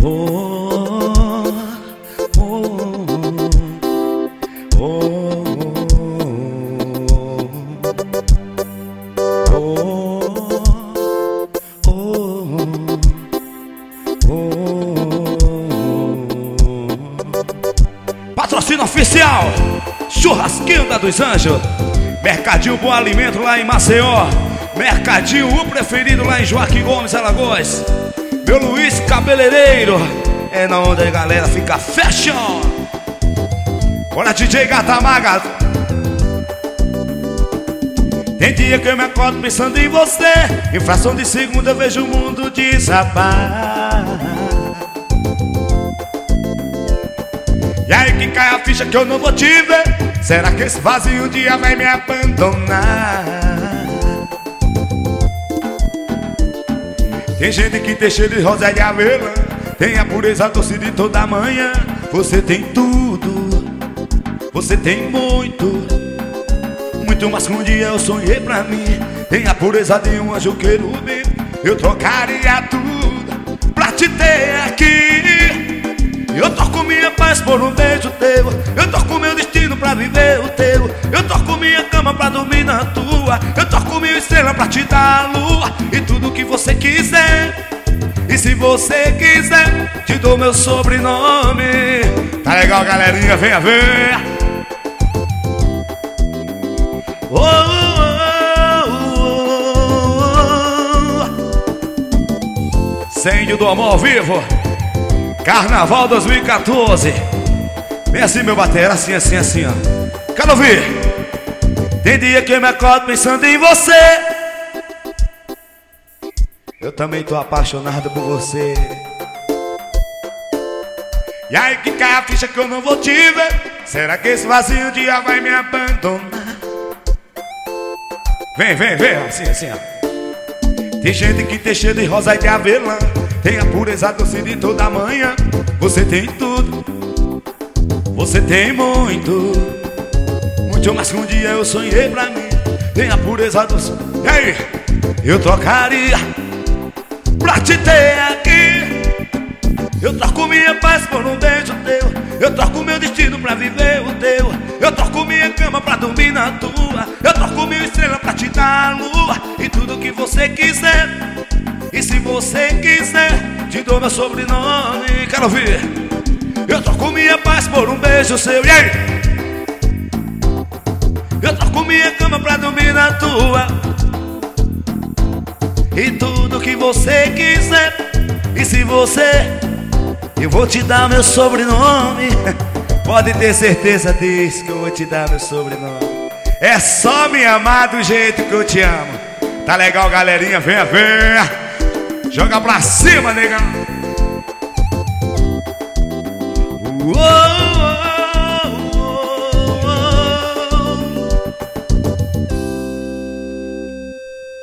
Oh, oh, oh, oh, oh, oh. Patrocínio oficial Churrasquinho da dos Anjos, Mercadinho Bom Alimento lá em Maceió, Mercadinho o preferido lá em Joaquim Gomes, Alagoas. Meu Luiz Cabeleireiro é na onda aí, galera, fica fashion. Bora, DJ Gatamaga. Tem dia que eu me acordo pensando em você, em fração de segundo eu vejo o mundo desabar. E aí que cai a ficha que eu não vou te ver. Será que esse vazio um dia vai me abandonar? Tem gente que tem cheiro de rosa e de avelã, tem a pureza doce de toda manhã. Você tem tudo, você tem muito, muito mais que um dia eu sonhei pra mim. Tem a pureza de um anjo querubim. Eu trocaria tudo pra te ter aqui. Eu troco minha paz por um beijo teu, eu troco meu destino pra viver o teu. Eu troco minha cama pra dormir na tua, eu troco minha estrela pra te dar a lua. E tudo que você quiser, e se você quiser, te dou meu sobrenome. Tá legal, galerinha? Venha ver. Oh, oh, oh, oh. Incêndio do Amor ao vivo, Carnaval 2014. Vem assim, meu batera, assim, assim, assim, ó. Quero ouvir. Tem dia que eu me acordo pensando em você. Eu também tô apaixonado por você. E aí que cai a ficha que eu não vou te ver. Será que esse vazio um dia vai me abandonar? Vem, vem, vem, assim, assim, ó. Tem gente que tem cheiro de rosa e de avelã, tem a pureza doce de toda manhã. Você tem tudo, você tem muito, muito mais que um dia eu sonhei pra mim. Tem a pureza doce. E aí? Eu trocaria pra te ter aqui. Eu troco minha paz por um beijo teu, eu troco meu destino pra viver o teu. Eu troco minha cama pra dormir na tua, eu troco minha estrela pra te dar a lua. E tudo que você quiser, e se você quiser, te dou meu sobrenome. Quero ouvir. Eu troco minha paz por um beijo seu. E aí? Eu troco minha cama pra dormir na tua. E tudo que você quiser, e se você, eu vou te dar meu sobrenome. Pode ter certeza disso, que eu vou te dar meu sobrenome. É só me amar do jeito que eu te amo. Tá legal, galerinha? Venha, venha. Joga pra cima, negão. Uou!